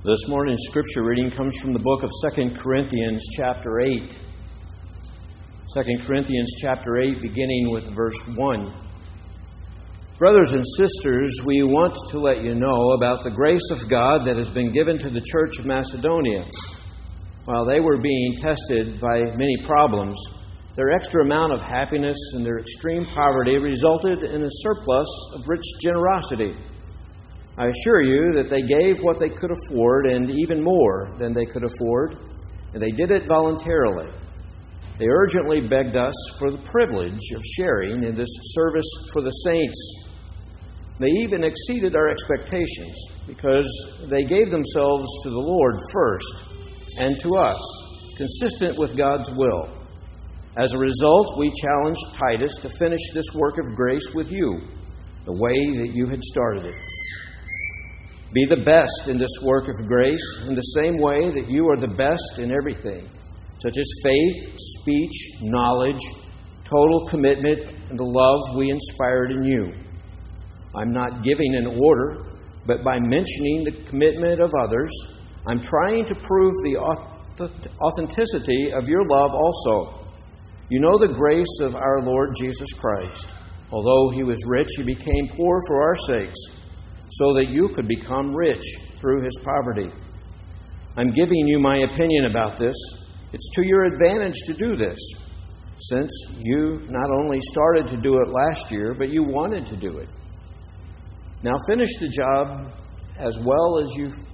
This morning's scripture reading comes from the book of 2 Corinthians chapter 8. 2 Corinthians chapter 8, beginning with verse 1. Brothers and sisters, we want to let you know about the grace of God that has been given to the church of Macedonia. While they were being tested by many problems, their extra amount of happiness and their extreme poverty resulted in a surplus of rich generosity. I assure you that they gave what they could afford and even more than they could afford, and they did it voluntarily. They urgently begged us for the privilege of sharing in this service for the saints. They even exceeded our expectations because they gave themselves to the Lord first and to us, consistent with God's will. As a result, we challenged Titus to finish this work of grace with you, the way that you had started it. Be the best in this work of grace in the same way that you are the best in everything, such as faith, speech, knowledge, total commitment, and the love we inspired in you. I'm not giving an order, but by mentioning the commitment of others, I'm trying to prove the authenticity of your love also. You know the grace of our Lord Jesus Christ. Although he was rich, he became poor for our sakes, so that you could become rich through his poverty. I'm giving you my opinion about this. It's to your advantage to do this, since you not only started to do it last year, but you wanted to do it. Now finish the job as well,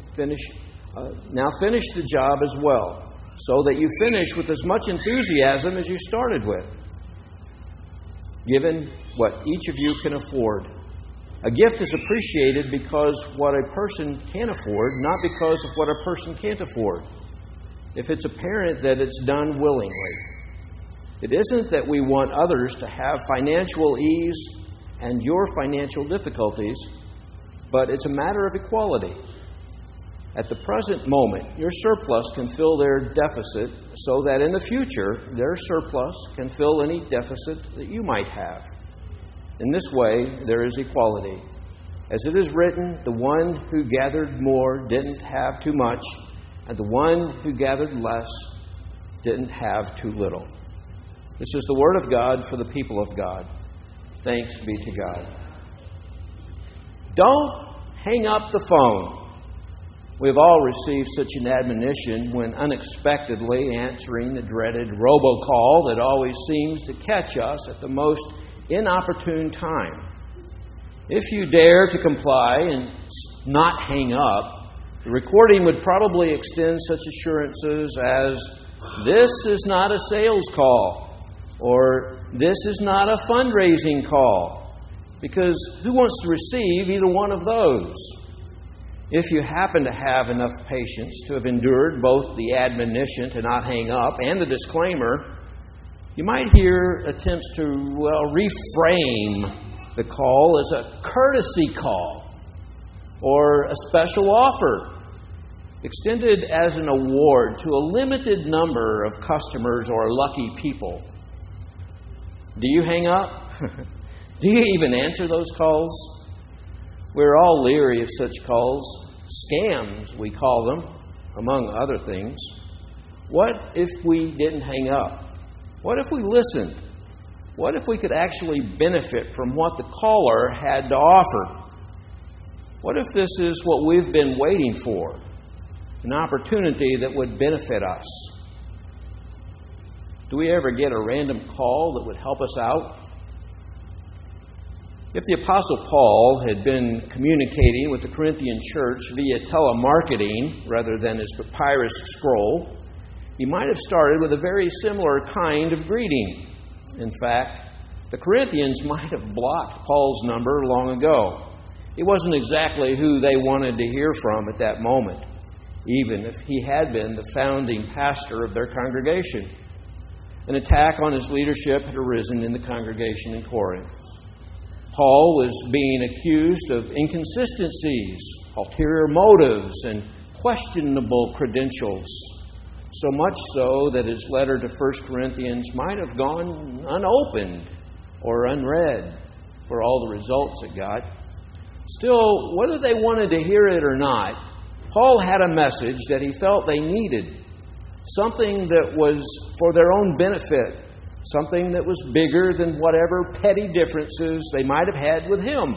so that you finish with as much enthusiasm as you started with, given what each of you can afford. A gift is appreciated because what a person can afford, not because of what a person can't afford. If it's apparent that it's done willingly. It isn't that we want others to have financial ease and your financial difficulties, but it's a matter of equality. At the present moment, your surplus can fill their deficit so that in the future, their surplus can fill any deficit that you might have. In this way, there is equality. As it is written, the one who gathered more didn't have too much, and the one who gathered less didn't have too little. This is the word of God for the people of God. Thanks be to God. Don't hang up the phone. We've all received such an admonition when unexpectedly answering the dreaded robocall that always seems to catch us at the most inopportune time. If you dare to comply and not hang up, the recording would probably extend such assurances as, "This is not a sales call," or "This is not a fundraising call," because who wants to receive either one of those? If you happen to have enough patience to have endured both the admonition to not hang up and the disclaimer, you might hear attempts to, reframe the call as a courtesy call or a special offer extended as an award to a limited number of customers or lucky people. Do you hang up? Do you even answer those calls? We're all leery of such calls. Scams, we call them, among other things. What if we didn't hang up? What if we listened? What if we could actually benefit from what the caller had to offer? What if this is what we've been waiting for? An opportunity that would benefit us. Do we ever get a random call that would help us out? If the Apostle Paul had been communicating with the Corinthian church via telemarketing rather than his papyrus scroll, he might have started with a very similar kind of greeting. In fact, the Corinthians might have blocked Paul's number long ago. It wasn't exactly who they wanted to hear from at that moment, even if he had been the founding pastor of their congregation. An attack on his leadership had arisen in the congregation in Corinth. Paul was being accused of inconsistencies, ulterior motives, and questionable credentials. So much so that his letter to 1 Corinthians might have gone unopened or unread for all the results it got. Still, whether they wanted to hear it or not, Paul had a message that he felt they needed, something that was for their own benefit, something that was bigger than whatever petty differences they might have had with him.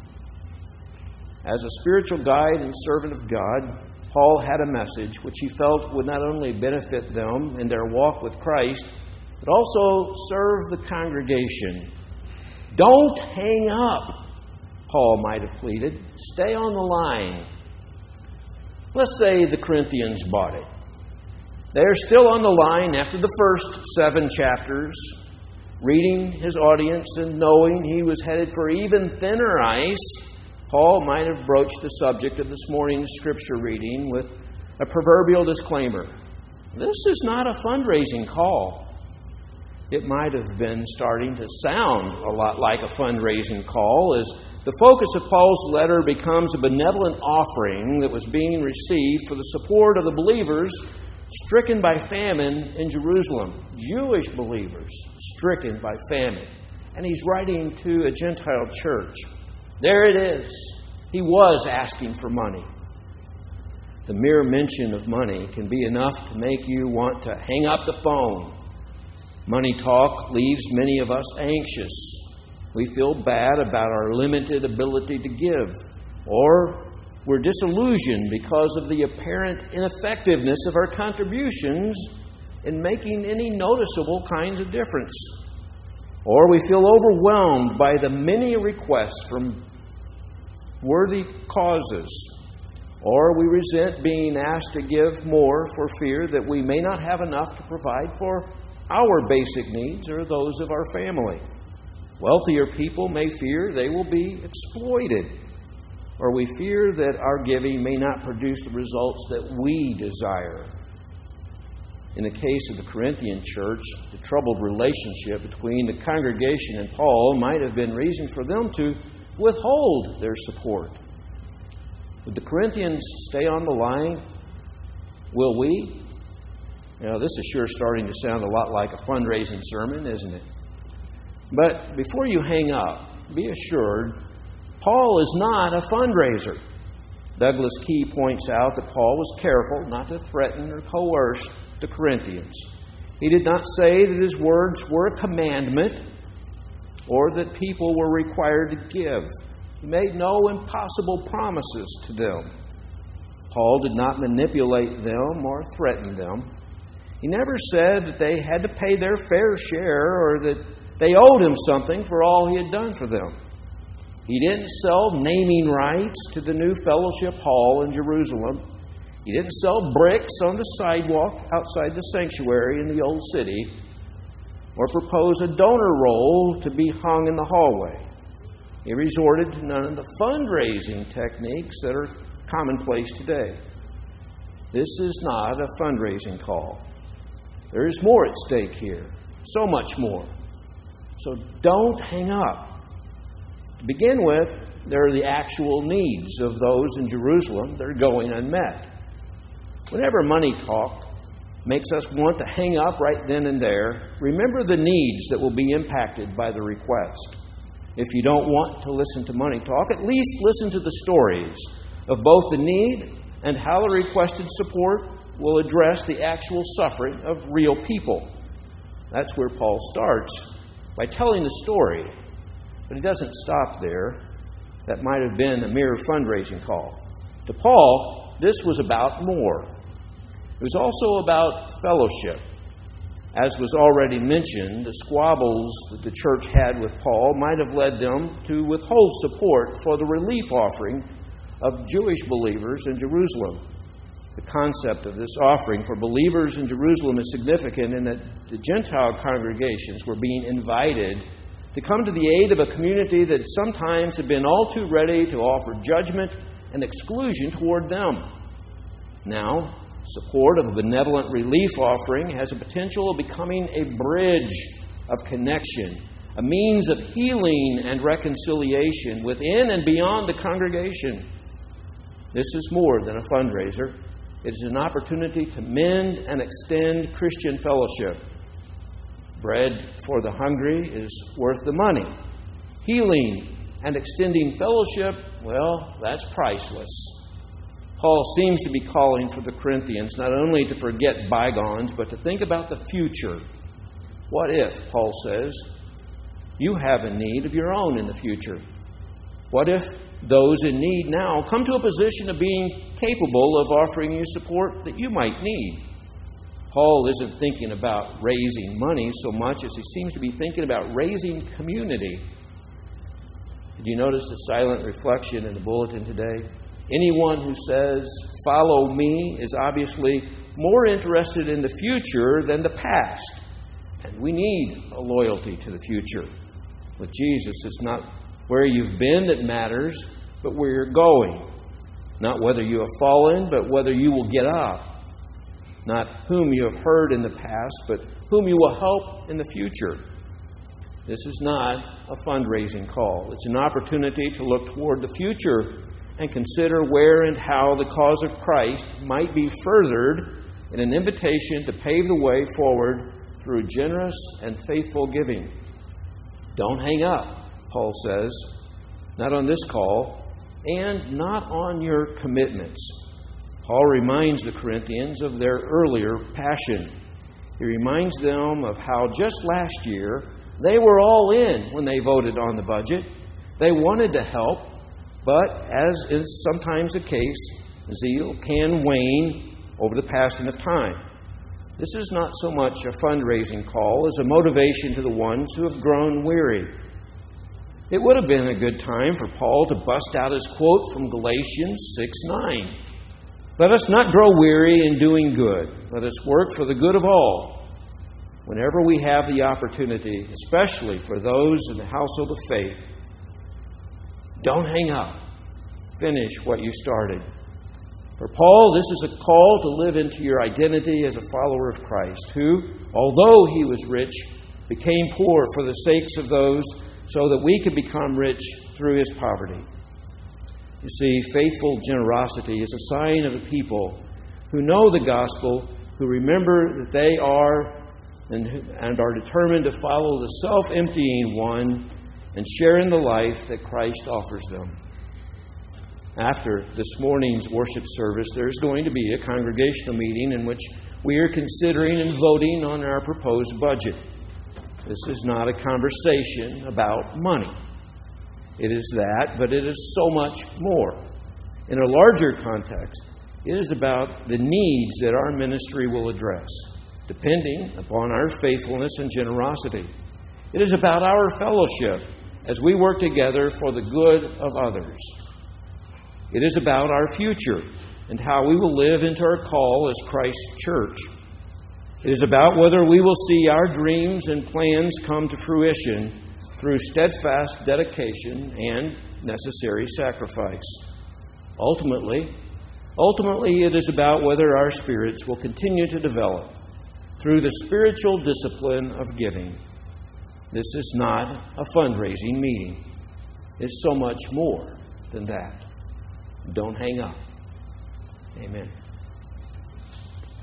As a spiritual guide and servant of God, Paul had a message which he felt would not only benefit them in their walk with Christ, but also serve the congregation. Don't hang up, Paul might have pleaded. Stay on the line. Let's say the Corinthians bought it. They're still on the line after the first 7 chapters, reading his audience and knowing he was headed for even thinner ice. Paul might have broached the subject of this morning's scripture reading with a proverbial disclaimer. This is not a fundraising call. It might have been starting to sound a lot like a fundraising call as the focus of Paul's letter becomes a benevolent offering that was being received for the support of the believers stricken by famine in Jerusalem. Jewish believers stricken by famine. And he's writing to a Gentile church. There it is. He was asking for money. The mere mention of money can be enough to make you want to hang up the phone. Money talk leaves many of us anxious. We feel bad about our limited ability to give, or we're disillusioned because of the apparent ineffectiveness of our contributions in making any noticeable kinds of difference. Or we feel overwhelmed by the many requests from worthy causes. Or we resent being asked to give more for fear that we may not have enough to provide for our basic needs or those of our family. Wealthier people may fear they will be exploited. Or we fear that our giving may not produce the results that we desire. In the case of the Corinthian church, the troubled relationship between the congregation and Paul might have been reason for them to withhold their support. Would the Corinthians stay on the line? Will we? This is sure starting to sound a lot like a fundraising sermon, isn't it? But before you hang up, be assured, Paul is not a fundraiser. Douglas Key points out that Paul was careful not to threaten or coerce the Corinthians. He did not say that his words were a commandment or that people were required to give. He made no impossible promises to them. Paul did not manipulate them or threaten them. He never said that they had to pay their fair share or that they owed him something for all he had done for them. He didn't sell naming rights to the new fellowship hall in Jerusalem. He didn't sell bricks on the sidewalk outside the sanctuary in the old city or propose a donor roll to be hung in the hallway. He resorted to none of the fundraising techniques that are commonplace today. This is not a fundraising call. There is more at stake here, so much more. So don't hang up. To begin with, there are the actual needs of those in Jerusalem that are going unmet. Whenever money talk makes us want to hang up right then and there, remember the needs that will be impacted by the request. If you don't want to listen to money talk, at least listen to the stories of both the need and how the requested support will address the actual suffering of real people. That's where Paul starts, by telling the story. But he doesn't stop there. That might have been a mere fundraising call. To Paul, this was about more. It was also about fellowship. As was already mentioned, the squabbles that the church had with Paul might have led them to withhold support for the relief offering of Jewish believers in Jerusalem. The concept of this offering for believers in Jerusalem is significant in that the Gentile congregations were being invited to come to the aid of a community that sometimes had been all too ready to offer judgment and exclusion toward them. Now, support of a benevolent relief offering has a potential of becoming a bridge of connection, a means of healing and reconciliation within and beyond the congregation. This is more than a fundraiser. It is an opportunity to mend and extend Christian fellowship. Bread for the hungry is worth the money. Healing and extending fellowship, well, that's priceless. Paul seems to be calling for the Corinthians not only to forget bygones, but to think about the future. What if, Paul says, you have a need of your own in the future? What if those in need now come to a position of being capable of offering you support that you might need? Paul isn't thinking about raising money so much as he seems to be thinking about raising community. Did you notice the silent reflection in the bulletin today? Anyone who says, "Follow me," is obviously more interested in the future than the past. And we need a loyalty to the future. With Jesus, it's not where you've been that matters, but where you're going. Not whether you have fallen, but whether you will get up. Not whom you have heard in the past, but whom you will help in the future. This is not a fundraising call. It's an opportunity to look toward the future and consider where and how the cause of Christ might be furthered in an invitation to pave the way forward through generous and faithful giving. Don't hang up, Paul says, not on this call, and not on your commitments. Paul reminds the Corinthians of their earlier passion. He reminds them of how just last year they were all in when they voted on the budget. They wanted to help, but as is sometimes the case, zeal can wane over the passing of time. This is not so much a fundraising call as a motivation to the ones who have grown weary. It would have been a good time for Paul to bust out his quote from Galatians 6:9. Let us not grow weary in doing good. Let us work for the good of all. Whenever we have the opportunity, especially for those in the household of faith, don't hang up. Finish what you started. For Paul, this is a call to live into your identity as a follower of Christ, who, although he was rich, became poor for the sakes of those, so that we could become rich through his poverty. You see, faithful generosity is a sign of a people who know the gospel, who remember that they are and are determined to follow the self-emptying one and share in the life that Christ offers them. After this morning's worship service, there's going to be a congregational meeting in which we are considering and voting on our proposed budget. This is not a conversation about money. It is that, but it is so much more. In a larger context, it is about the needs that our ministry will address, depending upon our faithfulness and generosity. It is about our fellowship as we work together for the good of others. It is about our future and how we will live into our call as Christ's church. It is about whether we will see our dreams and plans come to fruition through steadfast dedication and necessary sacrifice. Ultimately, it is about whether our spirits will continue to develop through the spiritual discipline of giving. This is not a fundraising meeting. It's so much more than that. Don't hang up. Amen.